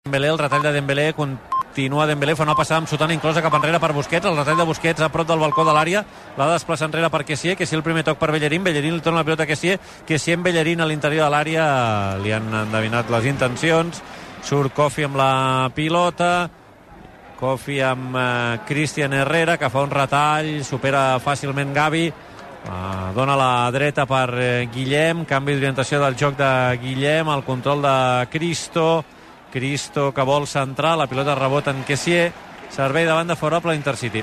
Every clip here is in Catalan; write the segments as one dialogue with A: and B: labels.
A: Dembélé, el retall de Dembélé, continua Dembélé, fa una passada amb Sutton inclosa cap enrere per Busquets, el retall de Busquets a prop del balcó de l'àrea, l'ha de desplaçar enrere per Kessié el primer toc per Bellerín li torna la pilota a Kessié en Bellerín a l'interior de l'àrea, li han endevinat les intencions, surt Kofi amb la pilota, Kofi amb Christian Herrera, que fa un retall, supera fàcilment Gavi, dona la dreta per Guillem, canvi d'orientació del joc de Guillem, el control de Cristo que vol centrar, la pilota rebota en Kessié, servei de banda favorable a Intercity.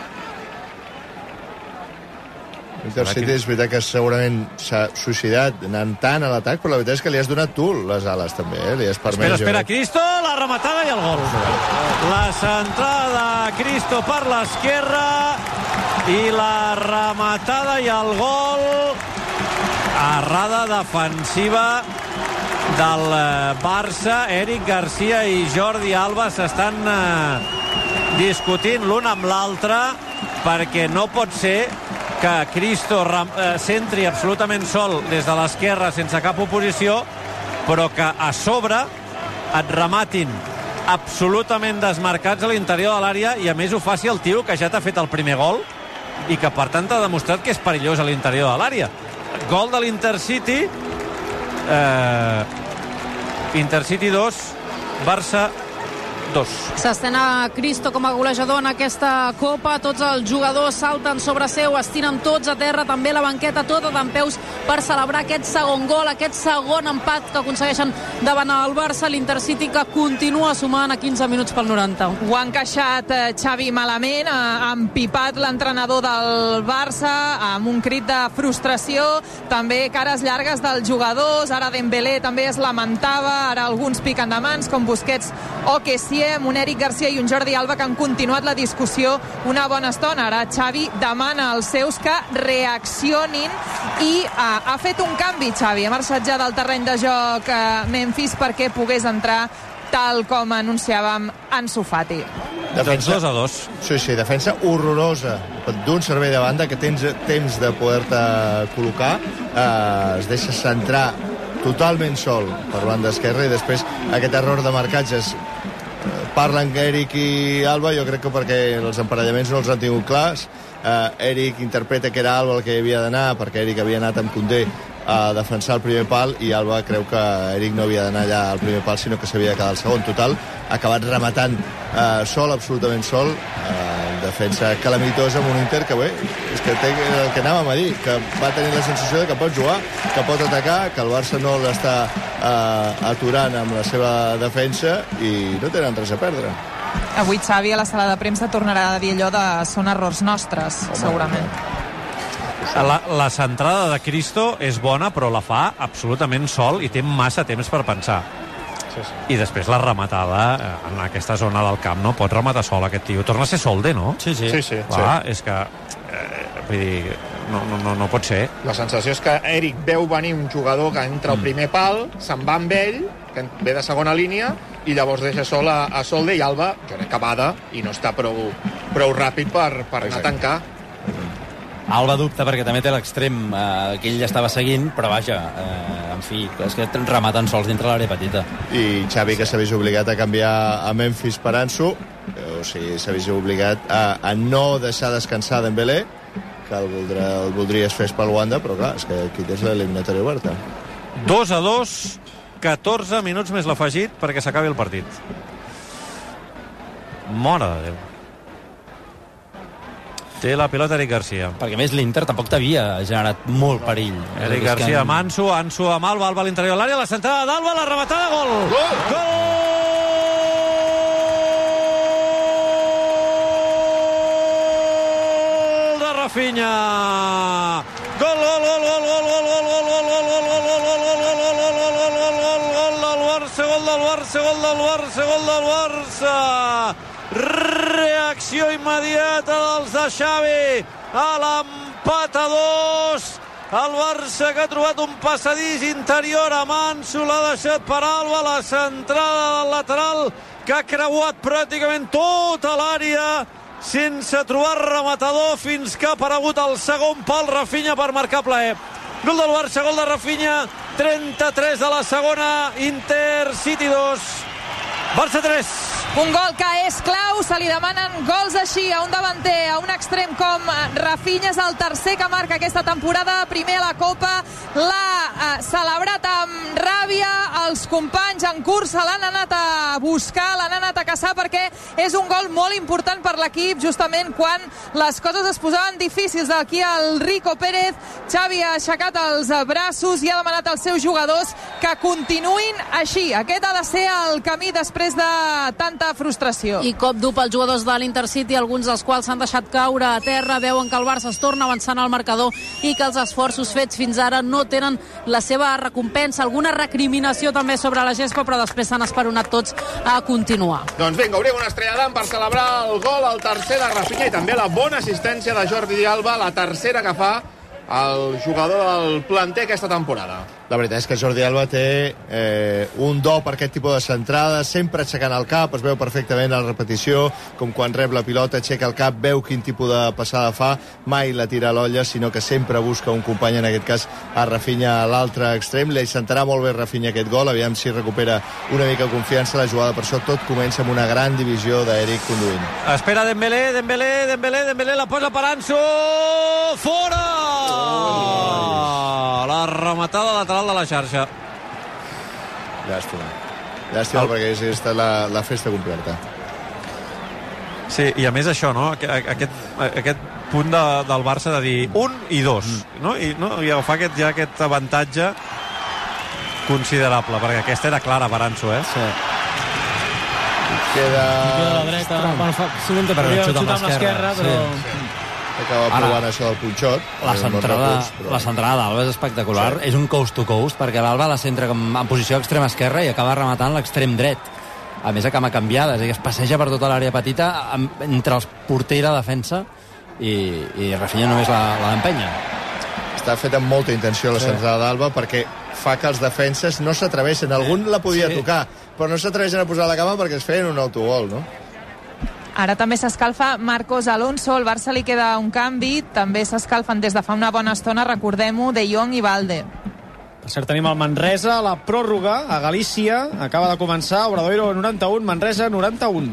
B: Intercity és veritat que segurament s'ha suïcidat anant tant a l'atac, però la veritat és que li has donat tu les ales també, li has permès...
A: Espera, Cristo, la rematada i el gol. La centrada de Cristo per l'esquerra i la rematada i el gol. Errada defensiva del Barça. Eric Garcia i Jordi Alba s'estan discutint l'un amb l'altre, perquè no pot ser que Cristo centri absolutament sol des de l'esquerra sense cap oposició, però que a sobre et rematin absolutament desmarcats a l'interior de l'àrea, i a més ho faci el tio que ja t'ha fet el primer gol i que per tant t'ha demostrat que és perillós a l'interior de l'àrea. Gol de l'Intercity, Intercity 2, Barça 2.
C: S'estena Cristo com a golejador en aquesta Copa. Tots els jugadors salten sobre seu, es tiren tots a terra, també la banqueta tota dempeus per celebrar aquest segon gol, aquest segon empat que aconsegueixen davant el Barça. L'Intercity que continua sumant a 15 minuts pel 90.
D: Ho ha encaixat Xavi malament, ha empipat l'entrenador del Barça amb un crit de frustració, també cares llargues dels jugadors. Ara Dembélé també es lamentava, ara alguns piquen de mans com Busquets o Kessié, un Eric Garcia i un Jordi Alba que han continuat la discussió una bona estona. Ara Xavi demana als seus que reaccionin i ha fet un canvi Xavi, ha marxat ja del terreny de joc Memphis perquè pogués entrar, tal com anunciàvem, Ansu Fati.
B: Defensa
A: 2-2.
B: Sí, defensa horrorosa d'un servei de banda que tens temps de poder-te col·locar, es deixa centrar totalment sol per banda esquerra i després aquest error de marcatges. Parlen Eric i Alba, jo crec que perquè els emparellaments no els han tingut clars. Eric interpreta que era Alba el que havia d'anar, perquè Eric havia anat amb Koundé a defensar el primer pal, i Alba creu que Eric no havia d'anar allà al primer pal, sinó que s'havia de quedar al segon. Total, ha acabat rematant sol, absolutament sol, defensa calamitosa amb un Inter que bé, és que té el que anàvem a dir, que va tenir la sensació de que pot jugar, que pot atacar, que el Barça no l'està aturant amb la seva defensa i no tenen res a perdre.
D: Avui Xavi a la sala de premsa tornarà a dir allò de són errors nostres, segurament.
A: La centrada de Cristo és bona, però la fa absolutament sol i té massa temps per pensar. Sí. I després la rematada en aquesta zona del camp, no pot rematar sol aquest tio, torna a ser Solde, no?
E: Sí.
A: Clar, és que vull dir, no pot ser.
E: La sensació és que Eric veu venir un jugador que entra al primer pal, se'n va amb ell, que ve de segona línia, i llavors deixa sol a Solde, i Alba, jo crec que bada i no està prou ràpid per anar a tancar.
F: Alba dubta perquè també té l'extrem que ell estava seguint, però vaja, en fi, és que rematen sols dintre l'àrea petita.
B: I Xavi, que s'ha vist obligat a canviar a Memphis per Ansu, o sigui, s'ha vist obligat a no deixar descansar Dembélé, que el voldries fer pel Wanda, però clar, és que aquí tens l'eliminatòria oberta.
A: 2-2, 14 minuts més l'afegit perquè s'acabi el partit. Mare de Déu. Té la pilota Eric Garcia.
F: Perquè més l'Inter tampoc t'havia generat molt perill.
A: Eric Garcia amb Ansu amb Alba a l'interior de l'àrea, la centrada d'Alba, la rematada, gol! Gol de Rafinha! Gol del Barça! Reacció immediata dels de Xavi a l'empat a 2. El Barça, que ha trobat un passadís interior amb Ansu, l'ha deixat per Alba, la centrada del lateral que ha creuat pràcticament tota l'àrea sense trobar rematador fins que ha aparegut el segon pal Rafinha per marcar plaer. Gol del Barça, gol de Rafinha, 33 de la segona, Intercity 2, Barça 3.
D: Un gol que és clau, se li demanen gols així a un davanter, a un extrem com Rafinha, és el tercer que marca aquesta temporada, primer a la Copa, l'ha celebrat amb ràbia, els companys en cursa l'han anat a buscar, l'han anat a caçar, perquè és un gol molt important per l'equip, justament quan les coses es posaven difícils aquí al Rico Pérez. Xavi ha aixecat els braços i ha demanat als seus jugadors que continuïn així. Aquest ha de ser el camí després de tanta frustració.
C: I cop dur pels jugadors de l'Intercity, alguns dels quals s'han deixat caure a terra, veuen que el Barça es torna avançant al marcador i que els esforços fets fins ara no tenen la seva recompensa. Alguna recriminació també sobre la gespa, però després s'han esperonat tots a continuar.
E: Doncs vinga, obrim una estrella d'am per celebrar el gol, el tercer de Rafinha, i també la bona assistència de Jordi Alba, la tercera que fa el jugador del planter aquesta temporada.
B: La veritat és que Jordi Alba té un do per aquest tipus de centrada, sempre aixecant el cap, es veu perfectament a la repetició, com quan rep la pilota, aixeca el cap, veu quin tipus de passada fa, mai la tira a l'olla, sinó que sempre busca un company, en aquest cas a Rafinha a l'altre extrem. Li sentarà molt bé Rafinha aquest gol, aviam si recupera una mica de confiança a la jugada, per això tot comença amb una gran divisió d'Eric conduint.
A: Espera Dembélé, la posa per Ansu, fora! La rematada lateral de la xarxa.
B: Llàstima perquè és estat la festa completa.
A: Sí, i a més això, no? Aquest punt del Barça de dir 1 i 2, no? I agafar aquest avantatge considerable, perquè aquesta era clara per Ansu,
F: Sí.
B: Queda
G: a la dreta, sovint podria xutar amb l'esquerra, però...
B: Acaba provant això del punxot.
F: La centrada d'Alba és espectacular. Sí. És un coast to coast, perquè l'Alba la centra en posició extrema esquerra i acaba rematant l'extrem dret. A més, a cama canviada, és a dir, es passeja per tota l'àrea petita entre els porter i la defensa i Rafinha només l'empenya.
B: Està fet amb molta intenció la centrada d'Alba, perquè fa que els defenses no s'atreveixen. Algun la podia tocar, però no s'atreveixen a posar la cama perquè es feien un autogol, no?
D: Ara també s'escalfa Marcos Alonso, al Barça li queda un canvi, també s'escalfen des de fa una bona estona, recordem-ho, De Jong i Valde.
G: Per cert, tenim el Manresa, la pròrroga a Galícia, acaba de començar, Obradoiro 91, Manresa 91.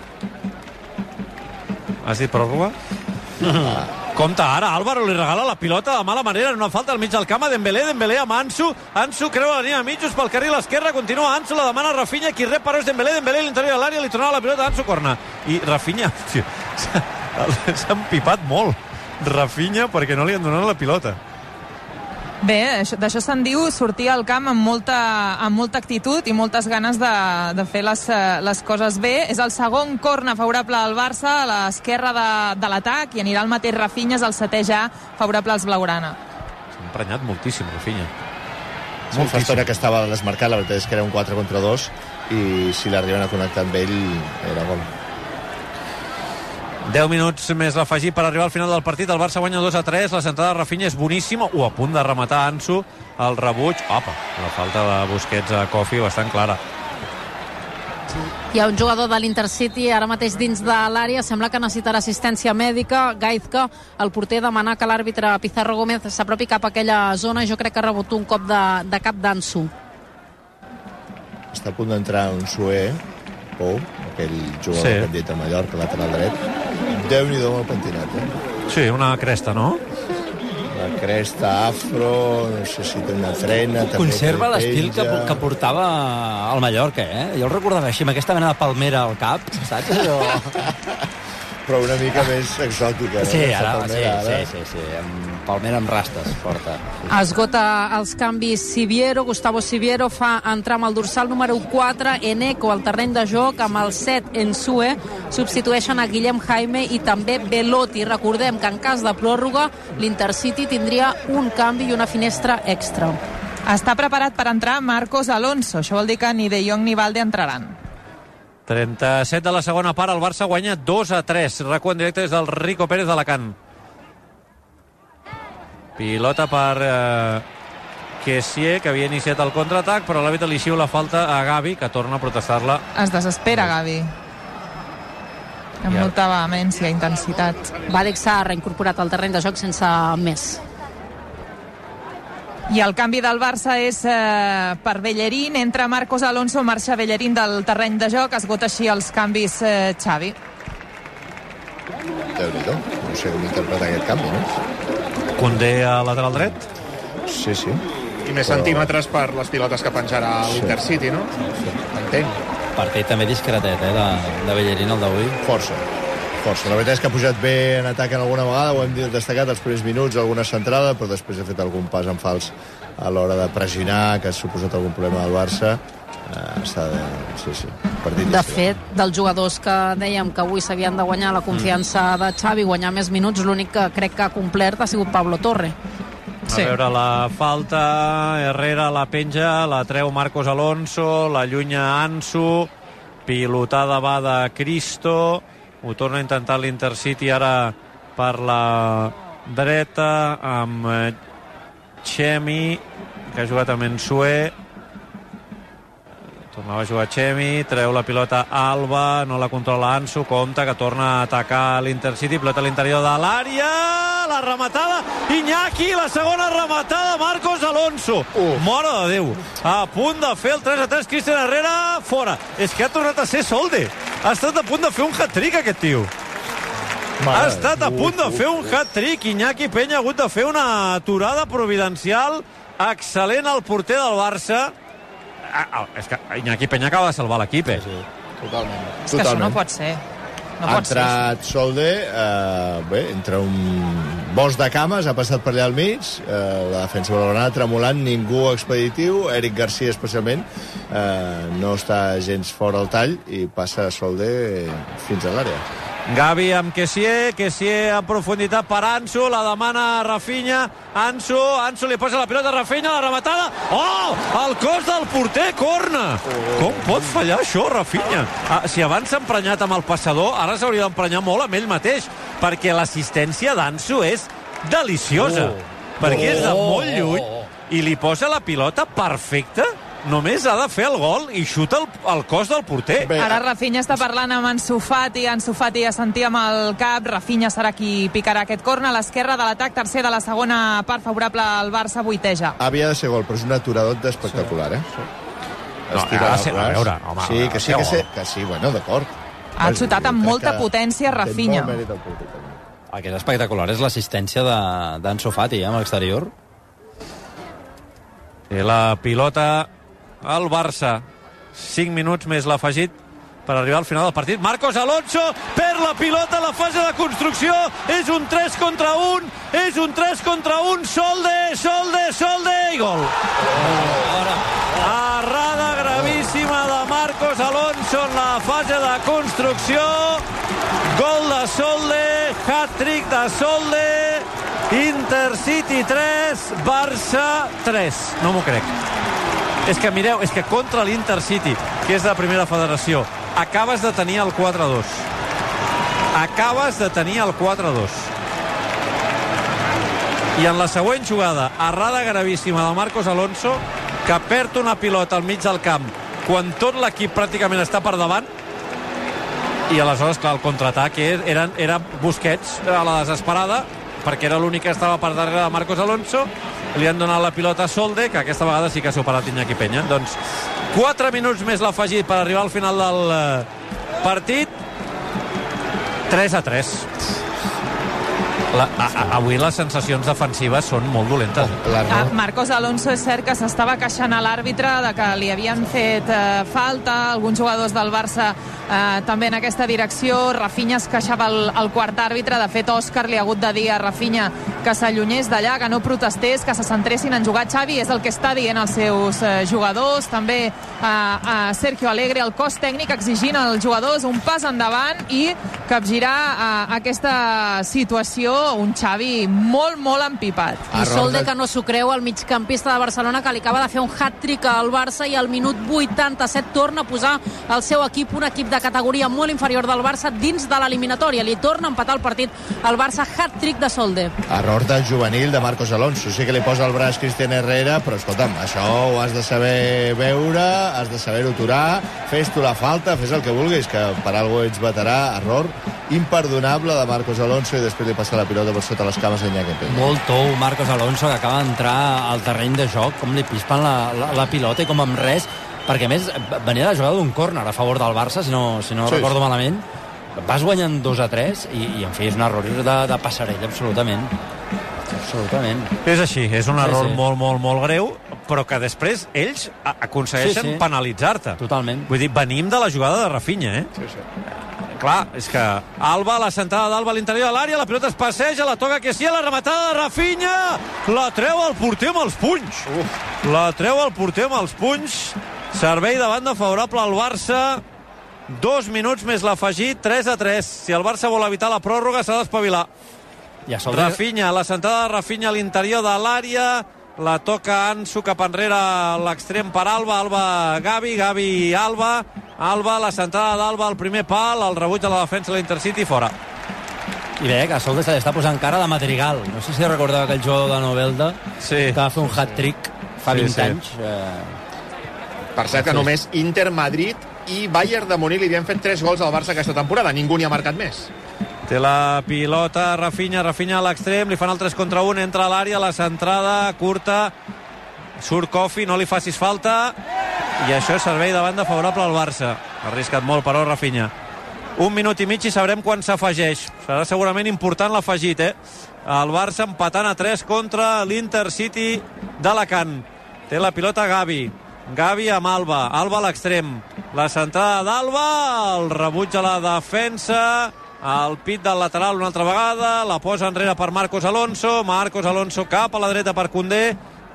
A: Has dit pròrroga? Compte ara, Álvaro li regala la pilota de mala manera en una falta al mig del camp a Dembélé amb Ansu creua la línia de mitjos pel carril esquerre, continua Ansu, la demana Rafinha, qui rep però és Dembélé a l'interior de l'àrea, li tornava la pilota a Ansu, corna, i Rafinha s'ha empipat molt Rafinha perquè no li han donat la pilota.
D: Bé, d'això se'n diu sortir al camp amb molta actitud i moltes ganes de fer les coses bé. És el segon corna favorable al Barça, a l'esquerra de l'atac, i anirà el mateix Rafinha, és el setè ja favorable als blaugrana.
A: S'ha emprenyat moltíssim, Rafinha.
B: Molt fa estona que estava desmarcat, la veritat és que era un 4 contra 2, i si l'arriben a connectar amb ell, era gol.
A: 10 minuts més l'afegir per arribar al final del partit. El Barça guanya 2-3, la centrada de Rafinha és boníssima, a punt de rematar Ansu, el rebuig, la falta de Busquets a Kofi bastant clara.
C: Hi ha un jugador de l'Intercity ara mateix dins de l'àrea, sembla que necessitarà assistència mèdica. Gaizka, el porter, demanar que l'àrbitre Pizarro Gómez s'apropi cap a aquella zona. Jo crec que ha rebut un cop de cap d'Ansu.
B: Està a punt d'entrar un suer, aquell jugador que hem dit a Mallorca, lateral dret. Déu-n'hi-do amb el pentinat,
A: Sí, una cresta, no?
B: La cresta afro, no sé si té una trena...
F: Conserva l'estil que portava al Mallorca, Jo el recordava així, amb aquesta mena de palmera al cap, saps?
B: Però una mica més exòtica, no?
F: Sí, sí, amb palmera amb rastes, forta.
C: Esgota els canvis Gustavo Siviero fa entrar amb el dorsal número 4 Eneco al terreny de joc, amb el 7 Ensue, substitueixen a Guillem Jaime i també Belotti. Recordem que en cas de pròrroga l'Intercity tindria un canvi i una finestra extra.
D: Està preparat per entrar Marcos Alonso, això vol dir que ni De Jong ni Valde entraran.
A: 37 de la segona part, el Barça guanya 2-3. Recu en directe des del Rico Pérez d'Alacant. Pilota per Kessié, que havia iniciat el contraatac, però l'àrbitre li xiula la falta a Gavi, que torna a protestar-la.
D: Es desespera, Gavi. Amb molta vehemència, intensitat.
C: Valek s'ha reincorporat al terreny de joc sense més.
D: I el canvi del Barça és per Bellerín, entra Marcos Alonso, marxa Bellerín del terreny de joc, esgota així els canvis Xavi.
B: Déu-n'hi-do, no sé com interpretar aquest canvi, no?
A: Condé a lateral dret?
B: Sí.
E: I més centímetres per les pilotes que penjarà l'Intercity, no? Entenc.
F: Partit també discretet, de Bellerín, el d'avui.
B: Força. La veritat és que ha pujat bé en atac en alguna vegada, ho hem destacat els primers minuts, alguna centrada, però després ha fet algun pas en fals a l'hora de pressionar, que ha suposat algun problema del Barça. Sí.
C: De fet, dels jugadors que dèiem que avui s'havien de guanyar la confiança de Xavi, guanyar més minuts, l'únic que crec que ha complert ha sigut Pablo Torre.
A: A veure la falta, Herrera la penja, la treu Marcos Alonso, la llunya Ansu, pilotada va de Cristo, ho torna a intentar l'Intercity ara per la dreta amb Chemi, que ha jugat amb Ensue. Tornava a jugar Chemi, treu la pilota Alba, no la controla Ansu, compte que torna a atacar l'Intercity, pilota a l'interior de l'àrea, la rematada, Iñaki, la segona rematada, Marcos Alonso. Mare de Déu, a punt de fer el 3-3, Cristian Herrera, fora. És que ha tornat a ser Solde. Ha estat a punt de fer un hat-trick, aquest tio. Ha estat a punt de fer un hat-trick. Iñaki Peña ha hagut de fer una aturada providencial excel·lent al porter del Barça. És que Iñaki Peña acaba de salvar l'equip,
B: Sí, totalment.
D: És que això no pot ser.
B: Ha entrat Solde, entre un bosc de cames, ha passat per allà al mig, la defensa blaugrana tremolant, ningú expeditiu, Eric Garcia especialment, no està gens fora el tall i passa Solde fins a l'àrea.
A: Gavi amb Kessié en profunditat per Ansu, la demana Rafinha, Ansu li posa la pilota a Rafinha, la rematada, el cos del porter, corna. Com pot fallar això, Rafinha? Si abans s'ha emprenyat amb el passador, ara s'hauria d'emprenyar molt amb ell mateix, perquè l'assistència d'Ansu és deliciosa, perquè és de molt lluny i li posa la pilota perfecta. Només ha de fer el gol i xuta el cos del porter.
D: Ara Rafinha està parlant amb Ansu Fati ja sentia amb el cap, Rafinha serà qui picarà aquest corna a l'esquerra de l'atac, tercer de la segona part favorable al Barça, vuiteja.
B: Havia de ser gol, però és un aturadot espectacular,
A: No, ha de ser, a veure, home.
B: Que sí, bueno, d'acord.
D: Ha xutat amb molta potència Rafinha.
F: El que és espectacular és l'assistència d'Ansu Fati, amb l'exterior.
A: I la pilota al Barça. 5 minuts més l'afegit per arribar al final del partit. Marcos Alonso perd la pilota a la fase de construcció. És un 3 contra 1. Solde i gol. Errada gravíssima de Marcos Alonso en la fase de construcció. Gol de Solde, hat-trick de Solde. Intercity 3, Barça 3. No m'ho crec. És que mireu, és que contra l'Intercity, que és de primera federació, acabes de tenir el 4-2. I en la següent jugada, errada gravíssima de Marcos Alonso, que perd una pilota al mig del camp quan tot l'equip pràcticament està per davant, i aleshores, clar, el contraatac era Busquets a la desesperada, perquè era l'únic que estava per darrere de Marcos Alonso. Li han donat la pilota a Solde, que aquesta vegada sí que ha superat Iñaki Peña. Doncs 4 minuts més l'afegit per arribar al final del partit. 3-3. Avui les sensacions defensives són molt dolentes.
D: Marcos Alonso és cert que s'estava queixant a l'àrbitre de que li havien fet falta, alguns jugadors del Barça també en aquesta direcció. Rafinha es queixava el quart àrbitre. De fet, Òscar li ha hagut de dir a Rafinha que s'allunyés d'allà, que no protestés, que se centressin en jugar. Xavi és el que està dient als seus jugadors, també a Sergio Alegre, el cos tècnic exigint als jugadors un pas endavant i capgirar aquesta situació. Un Xavi molt, molt empipat.
C: I Solde, que no s'ho creu, el migcampista de Barcelona, que li acaba de fer un hat-trick al Barça i al minut 87 torna a posar el seu equip, un equip de categoria molt inferior del Barça, dins de l'eliminatòria. Li torna a empatar el partit al Barça, hat-trick de Solde.
B: Error del juvenil de Marcos Alonso. Sí que li posa el braç Cristian Herrera, però escolta'm, això ho has de saber veure, has de saber-ho aturar, fes tu la falta, fes el que vulguis, que per alguna ets veterà. Error imperdonable de Marcos Alonso i després li passa la pilota per sota les cames d'Iñaki Peña.
F: Molt tou Marcos Alonso, que acaba d'entrar al terreny de joc, com li pispen la pilota i com amb res, perquè a més venia la jugada d'un córner a favor del Barça, si no recordo malament. Vas guanyant 2-3 i en fi, és un error de passarell, absolutament.
A: És així, és un error molt greu, però que després ells aconsegueixen penalitzar-te.
F: Totalment.
A: Vull dir, venim de la jugada de Rafinha,
E: Sí.
A: Clar, és que Alba, la centrada d'Alba a l'interior de l'àrea, la pilota es passeja, la toca que sí, la rematada de Rafinha, la treu el porter amb els punys. La treu el porter amb els punys. Servei de banda favorable al Barça. 2 minuts més l'afegit, 3-3. Si el Barça vol evitar la pròrroga, s'ha d'espavilar. Rafinha, la centrada de Rafinha a l'interior de l'àrea, la toca Ansu cap enrere a l'extrem per Alba, Gavi, Alba, la centrada d'Alba al primer pal, el rebuig de la defensa de l'Intercity, fora.
F: I bé, que Solde se li està posant cara de Madrigal. No sé si recordava aquell jugador de Novelda que va fer un hat-trick fa 20 anys.
E: Per cert que només Inter, Madrid i Bayern de Munic li havien fet 3 gols al Barça aquesta temporada. Ningú n'hi ha marcat més.
A: Té la pilota Rafinha a l'extrem, li fan el 3 contra 1, entra a l'àrea, la centrada curta, surt Kofi, no li facis falta, i això és servei de banda favorable al Barça. Ha arriscat molt, però, Rafinha. 1 minut i mig i sabrem quan s'afegeix. Serà segurament important l'afegit, El Barça empatant a 3 contra l'Intercity d'Alacant. Té la pilota Gavi amb Alba a l'extrem, la centrada d'Alba, el rebuig a la defensa, el pit del lateral una altra vegada, la posa enrere per Marcos Alonso cap a la dreta per Koundé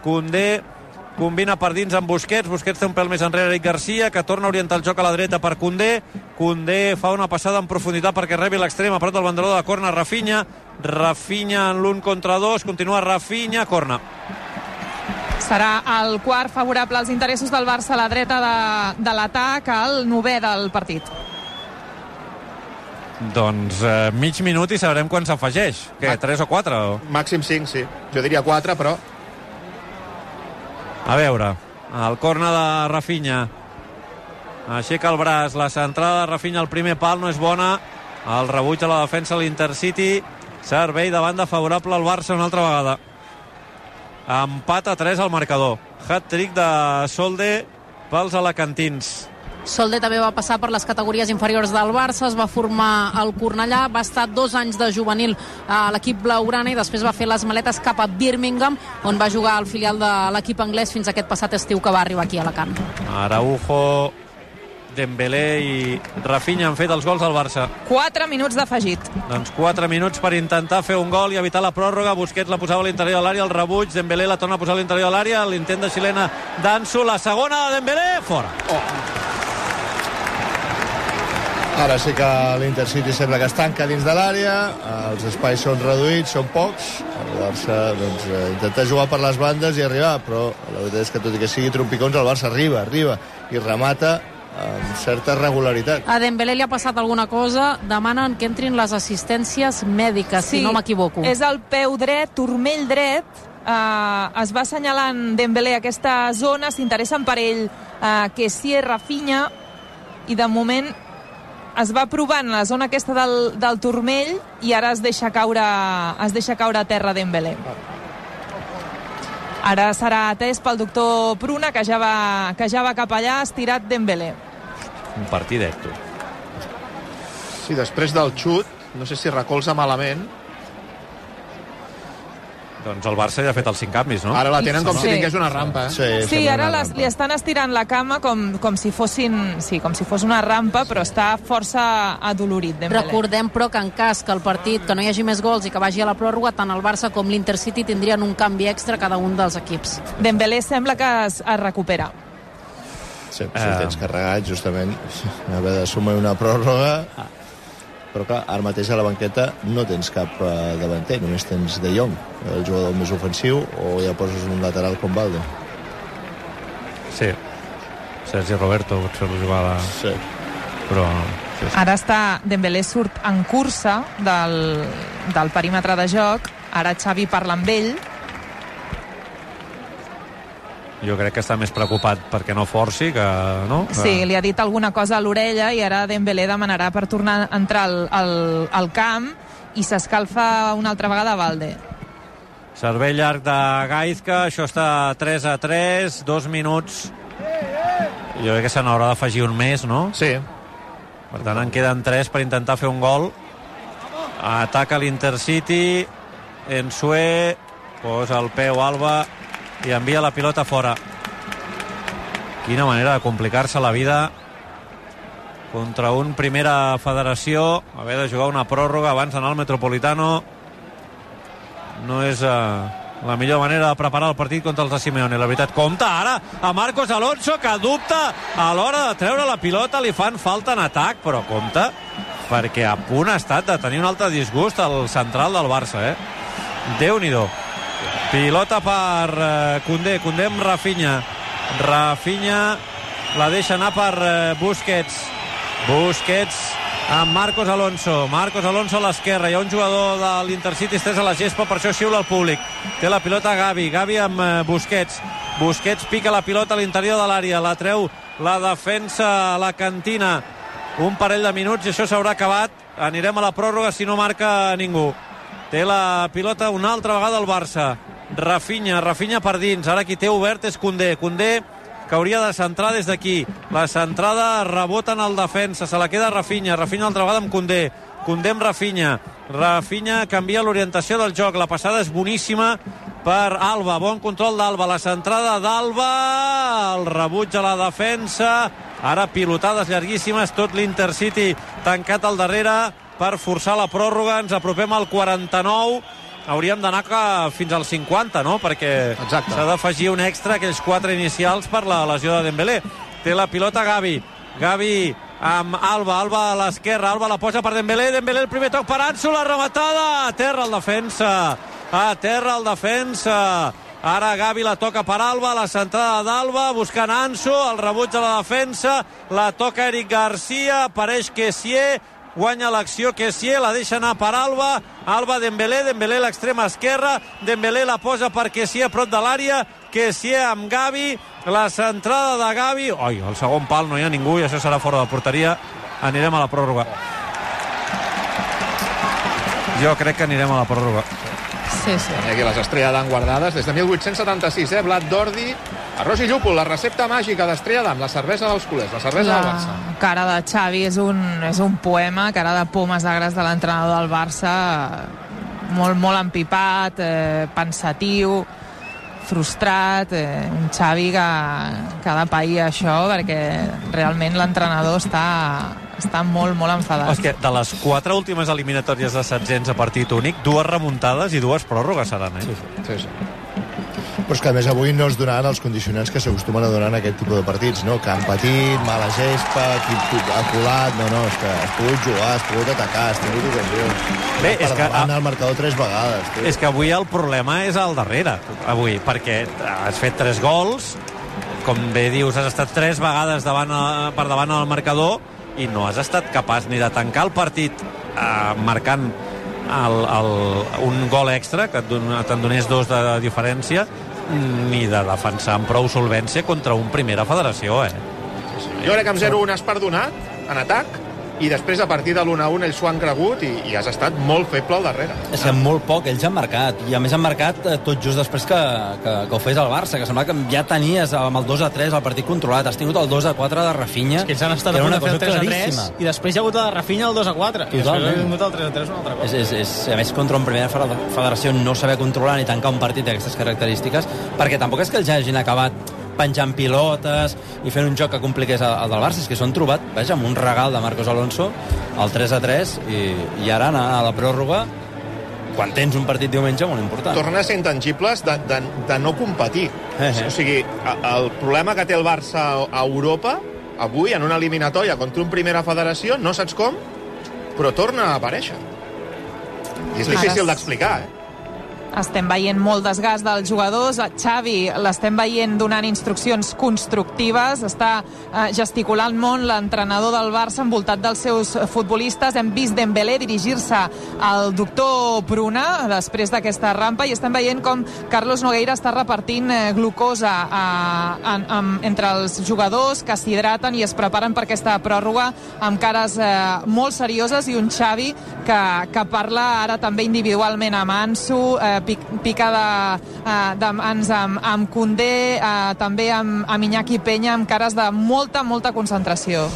A: combina per dins amb Busquets té un pèl més enrere Eric Garcia, que torna a orientar el joc a la dreta per Koundé fa una passada en profunditat perquè rebi l'extrem a prop del banderó de córner Rafinha en l'1 contra 2, continua Rafinha, córner.
D: Serà el quart favorable als interessos del Barça a la dreta de l'atac, el 9è del partit.
A: Doncs mig minut i sabrem quan s'afegeix. Què, 3 o 4?
E: Màxim 5, sí. Jo diria 4, però...
A: A veure, el córner de Rafinha. Aixeca el braç, la centrada de Rafinha al primer pal no és bona. El rebuig a la defensa de l'Intercity. Servei de banda favorable al Barça una altra vegada. Empat a 3 al marcador. Hat-trick de Solde pels alacantins.
C: Solde també va passar per les categories inferiors del Barça, es va formar al Cornellà, va estar 2 anys de juvenil a l'equip blaugrana i després va fer les maletes cap a Birmingham, on va jugar al filial de l'equip anglès fins aquest passat estiu que va arribar aquí a Alacant.
A: Araujo, Dembélé i Rafinha han fet els gols al Barça.
D: 4 minuts d'afegit.
A: Doncs 4 minuts per intentar fer un gol i evitar la pròrroga. Busquets la posava a l'interior de l'àrea, el rebuig, Dembélé la torna a posar a l'interior de l'àrea, l'intent de xilena d'Ansu, la segona de Dembélé, fora.
B: Ara sí que l'Intercity sembla que es tanca dins de l'àrea, els espais són reduïts, són pocs, el Barça intenta jugar per les bandes i arribar, però la veritat és que tot i que sigui trompicons, el Barça arriba i remata amb certa regularitat.
C: A Dembélé li ha passat alguna cosa, demanen que entrin les assistències mèdiques, si no m'equivoco.
D: És el peu dret, turmell dret, es va assenyalant Dembélé aquesta zona, s'interessen per ell que sí és Rafinha, i de moment es va provant la zona aquesta del turmell i ara es deixa caure a terra Dembélé. Ara serà atès pel doctor Pruna, que ja va cap allà, estirat Dembélé.
A: Un partidet, tu.
E: Sí, després del xut, no sé si recolza malament.
A: Doncs el Barça ja ha fet els 5 canvis, no?
E: Ara la tenen com si tingués una rampa.
D: Sí, ara li estan estirant la cama com si fos una rampa, però està força adolorit, Dembélé.
C: Recordem, però, que en cas que el partit, que no hi hagi més gols i que vagi a la pròrroga, tant el Barça com l'Intercity tindrien un canvi extra cada un dels equips.
D: Dembélé sembla que es recupera.
B: Sí, si tens carregat, justament, haver de sumar una pròrroga... Però clar, ara mateix a la banqueta no tens cap davanter, només tens De Jong, el jugador més ofensiu, o ja poses un lateral com Balde.
A: Sí, Sergi Roberto potser la jugada...
B: Sí.
A: Però... Sí.
D: Ara Dembélé surt en cursa del perímetre de joc, ara Xavi parla amb ell.
A: jo crec que està més preocupat perquè no forci que... no?
D: Sí, li ha dit alguna cosa a l'orella i ara Dembélé demanarà per tornar a entrar al camp i s'escalfa una altra vegada Balde.
A: Servei llarg de Gaizka, això està 3-3, 2 minuts. Jo crec que se n'haurà d'afegir un més, no?
E: Sí.
A: Per tant, en queden 3 per intentar fer un gol. Ataca l'Intercity, Ensue, posa el peu Alba i envia la pilota fora. Quina manera de complicar-se la vida contra un Primera Federació, haver de jugar una pròrroga abans d'anar al Metropolitano no és la millor manera de preparar el partit contra els de Simeone. La veritat, compta ara a Marcos Alonso, que dubta a l'hora de treure la pilota, li fan falta en atac, però compta, perquè a punt ha estat de tenir un altre disgust al central del Barça, Déu-n'hi-do. Pilota per Koundé amb Rafinha la deixa anar per Busquets amb Marcos Alonso a l'esquerra, hi ha un jugador de l'Intercity estès a la gespa, per això xiula el públic. Té la pilota Gavi amb Busquets pica la pilota a l'interior de l'àrea, la treu la defensa a la cantina, un parell de minuts i això s'haurà acabat. Anirem a la pròrroga si no marca ningú. Té la pilota una altra vegada el Barça. Rafinha per dins, ara qui té obert és Koundé, que hauria de centrar des d'aquí. La centrada rebota en el defensa, se la queda Rafinha altra vegada amb Koundé amb Rafinha canvia l'orientació del joc, la passada és boníssima per Alba, bon control d'Alba, la centrada d'Alba, el rebuig a la defensa, ara pilotades llarguíssimes, tot l'Intercity tancat al darrere per forçar la pròrroga. Ens apropem al 49, hauríem d'anar fins al 50, no? Perquè s'ha d'afegir un extra, aquells 4 inicials per la lesió de Dembélé. Té la pilota Gavi amb Alba a l'esquerra, Alba la posa per Dembélé el primer toc per Ansu, la rematada a terra el defensa, ara Gavi la toca per Alba, la centrada d'Alba buscant Ansu, el rebuig a la defensa, la toca Eric Garcia, apareix Kessié, guanya l'acció Kessié, la deixa anar per Alba, Dembélé a l'extrema esquerra, Dembélé la posa per Kessié a prop de l'àrea, Kessié amb Gavi, la centrada de Gavi, al segon pal no hi ha ningú i això serà fora de porteria. Anirem a la pròrroga. Jo crec que anirem a la pròrroga.
D: Sí.
E: Aquí les Estrella d'Am guardades des de 1876, Blat d'Ordi, arròs i llúpol, la recepta màgica d'Estrella d'Am, la cervesa dels culers, la cervesa del Barça.
D: La cara de Xavi és un poema, cara de pomes agres de l'entrenador del Barça, molt empipat, pensatiu, frustrat, un Xavi que ha de pair això, perquè realment l'entrenador està molt enfadat.
A: És que de les 4 últimes eliminatòries de setzents a partit únic, 2 remuntades i 2 pròrrogues seran,
E: Sí.
B: Però és que a més avui no es donaran els condicionants que s'acostumen a donar en aquest tipus de partits, no? Camp petit, mala gespa, equip aculat, és que has pogut jugar, has pogut atacar, has tingut ocasions.
A: Bé, és que
B: el marcador 3 vegades.
A: És que avui el problema és al darrere, perquè has fet 3 gols, com bé dius, has estat 3 vegades per davant del marcador i no has estat capaç ni de tancar el partit marcant un gol extra que te'n donés 2 de diferència, ni de defensar amb prou solvència contra un Primera Federació,
E: Jo crec que amb 0-1 has perdonat en atac i després a partir de l'1-1 ells s'ho han cregut i has estat molt feble al darrere.
F: És que molt poc, ells han marcat, i a més han marcat tot just després que ho fes el Barça, que sembla que ja tenies amb el 2-3 el partit controlat, has tingut el 2-4 de Rafinha,
G: és que ells han estat a punt de fer el 3-3 i després hi ha hagut de Rafinha el 2-4 i després hi ha hagut el 3-3 una altra cosa.
F: A més, contra una Primera Federació no saber controlar ni tancar un partit d'aquestes característiques, perquè tampoc és que ells hagin acabat penjant pilotes i fent un joc que compliqués el del Barça, és que s'ho han trobat, amb un regal de Marcos Alonso, el 3-3, i ara anar a la pròrroga quan tens un partit diumenge molt important.
E: Tornen a ser intangibles de no competir. O sigui, el problema que té el Barça a Europa, avui, en una eliminatòria contra un Primera Federació, no saps com, però torna a aparèixer. I és difícil d'explicar,
D: estem veient molt desgast dels jugadors. Xavi l'estem veient donant instruccions constructives, està gesticulant molt l'entrenador del Barça envoltat dels seus futbolistes. Hem vist Dembélé dirigir-se al doctor Pruna després d'aquesta rampa i estem veient com Carlos Nogueira està repartint glucosa entre els jugadors que s'hidraten i es preparen per aquesta pròrroga amb cares molt serioses, i un Xavi que parla ara també individualment amb Ansu, pica de mans amb Koundé, també amb Iñaki Peña, amb cares de molta concentració.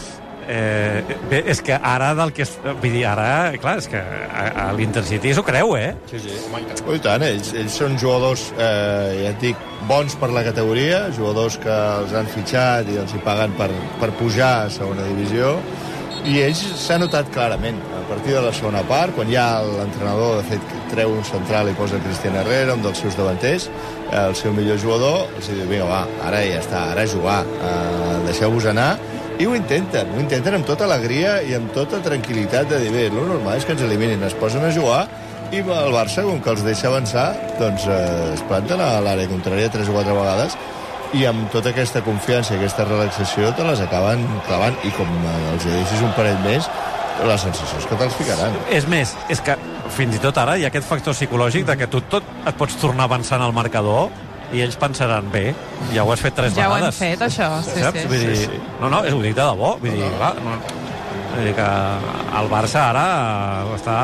A: Bé, és que ara vull dir, ara, clar, és que a l'Intercity s'ho creu,
B: Sí. I tant, ells són jugadors, ja et dic, bons per la categoria, jugadors que els han fitxat i els hi paguen per pujar a segona divisió, i ells s'ha notat clarament a partir de la segona part, quan ja l'entrenador, de fet, treu un central i posa Cristian Herrera, un dels seus davanters, el seu millor jugador, els diu, vinga, va, ara ja està, ara jugar, deixeu-vos anar. I ho intenten amb tota alegria i amb tota tranquil·litat de dir, bé, el normal és que ens eliminin, es posen a jugar, i el Barça, com que els deixa avançar, doncs es planten a l'àrea contrària 3 o 4 vegades, i amb tota aquesta confiança i aquesta relaxació te les acaben clavant, i com els deixis un parell més, les sensacions que te'ls ficaran.
A: És més, és que fins i tot ara hi ha aquest factor psicològic de que tu tot et pots tornar avançant al marcador, i ells pensaran, bé, ja ho has fet 3 vegades.
D: Ja ho han fet, això, sí.
A: Vull dir, no, ho dic de debò. Vull dir, clar, vull dir que el Barça ara està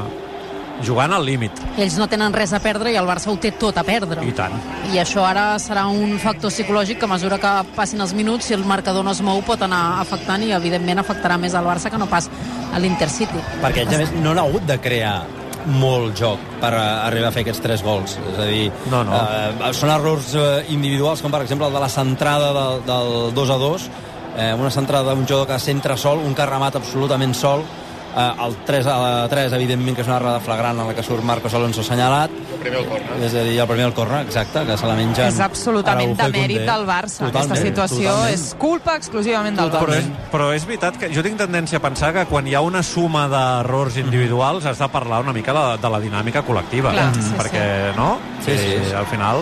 A: jugant al límit.
C: Ells no tenen res a perdre i el Barça ho té tot a perdre.
A: I tant.
C: I això ara serà un factor psicològic que a mesura que passin els minuts, si el marcador no es mou, pot anar afectant, i evidentment afectarà més al Barça que no pas a l'Intercity.
F: Perquè ells, a més, no han hagut de crear molt joc per arribar a fer aquests 3 gols. És a dir, són errors individuals, com per exemple el de la centrada del 2-2, una centrada d'un jugador que centra sol, un que remata absolutament sol, el 3-3, evidentment, que és una errada flagrant en la que surt Marcos Alonso assenyalat.
E: El primer al córner.
F: És a dir, el primer al córner, exacte, que se la mengen.
D: És absolutament de mèrit del Barça. Aquesta situació és culpa exclusivament del Barça.
A: Però és veritat que jo tinc tendència a pensar que quan hi ha una suma d'errors individuals has de parlar una mica de la dinàmica col·lectiva.
D: Clar,
A: perquè, no?
F: Sí.
A: Al final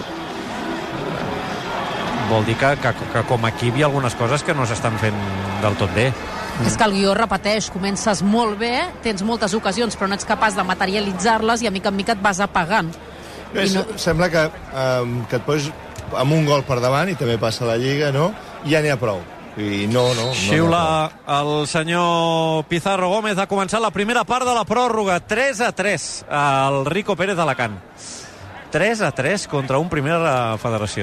A: vol dir que com a equip hi ha algunes coses que no s'estan fent del tot bé.
C: És que el guió repeteix, comences molt bé, tens moltes ocasions, però no ets capaç de materialitzar-les, i a mica en mica et vas apagant.
B: Sembla que et poses amb un gol per davant, i també passa a la Lliga, no? Ja n'hi ha prou. I no.
A: Xiula el senyor Pizarro Gómez. Ha començat la primera part de la pròrroga. 3-3 al Rico Pérez d'Alacant. 3-3 contra un Primera Federació.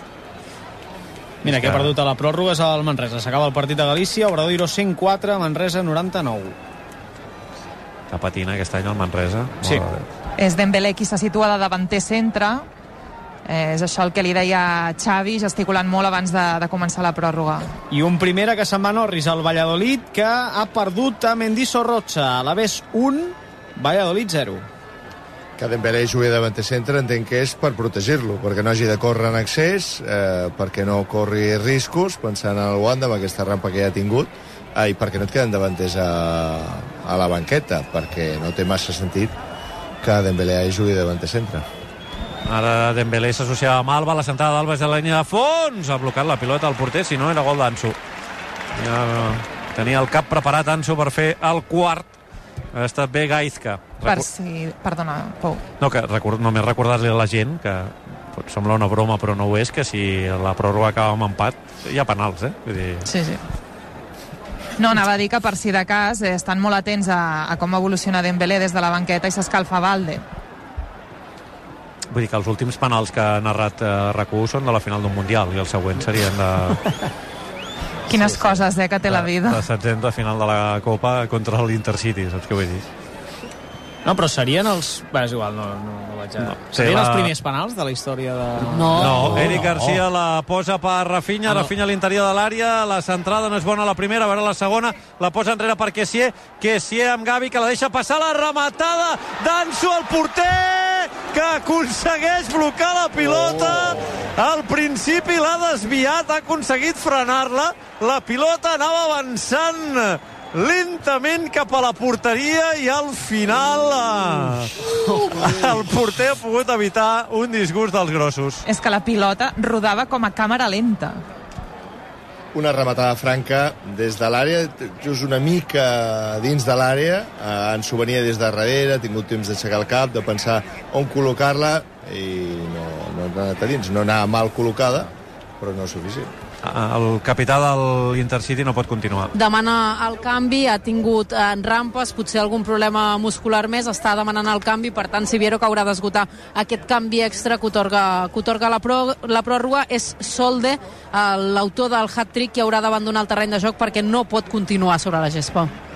G: Mira, que ha perdut a la pròrroga és el Manresa. S'acaba el partit a Galícia, Obradoiro 104, Manresa 99.
A: Està patint aquest any el Manresa.
G: Sí.
D: És Dembélé qui se situa de davanter centre. És això el que li deia Xavi, gesticulant molt abans de començar la pròrroga.
G: I un Primera que se'n va a Norris, el Valladolid, que ha perdut a Mendizorroza. A l'Aves 1, Valladolid 0.
B: Que Dembélé jugui de davanter centre, entenc que és per protegir-lo, perquè no hagi de córrer en excés, perquè no corri riscos, pensant en el Wanda, amb aquesta rampa que ja ha tingut, i perquè no et queden davanters a la banqueta, perquè no té massa sentit que Dembélé jugui de davanter centre.
A: Ara Dembélé s'associava amb Alba, la centrada d'Alba és de la línia de fons, ha blocat la pilota al porter, si no era gol d'Ansu. Ja tenia el cap preparat Ansu per fer el quart. Ha estat bé Gaizka.
D: Perdona, Pau.
A: No, que només recordar-li a la gent que pot semblar una broma però no ho és, que si la pròrroga acaba amb empat hi ha penals, Vull dir...
D: Sí. No, anava a dir que per si de cas estan molt atents a com evoluciona Dembélé des de la banqueta i s'escalfa Valde.
A: Vull dir que els últims penals que ha narrat RAC1 són de la final d'un Mundial i els següents serien de...
D: Quines coses, que té la vida.
A: La setzena final de la Copa contra l'Intercity, saps què vull dir?
G: No, però serien els... Bé, és igual, no vaig a... Serien els primers penals de la història de...
A: No, Eric Garcia la posa per Rafinha, Rafinha a l'interior de l'àrea, la centrada no és bona la primera, a veure la segona, la posa enrere per Kessié amb Gavi, que la deixa passar, la rematada d'Ansu al porter, que aconsegueix blocar la pilota, al principi l'ha desviat, ha aconseguit frenar-la, la pilota anava avançant lentament cap a la porteria i al final el porter ha pogut evitar un disgust dels grossos.
D: És que la pilota rodava com a càmera lenta.
B: Una rematada franca des de l'àrea, just una mica dins de l'àrea, ens ho venia des de darrere, ha tingut temps d'aixecar el cap, de pensar on col·locar-la, i no ha anat a dins, no anava mal col·locada, però no és suficient.
A: El capità de l'Intercity no pot continuar.
C: Demana el canvi, ha tingut rampes, potser algun problema muscular més, està demanant el canvi, per tant Siviero que haurà d'esgotar aquest canvi extra que otorga la pròrroga. És Solde, l'autor del hat-trick, que haurà d'abandonar el terreny de joc perquè no pot continuar sobre la gespa.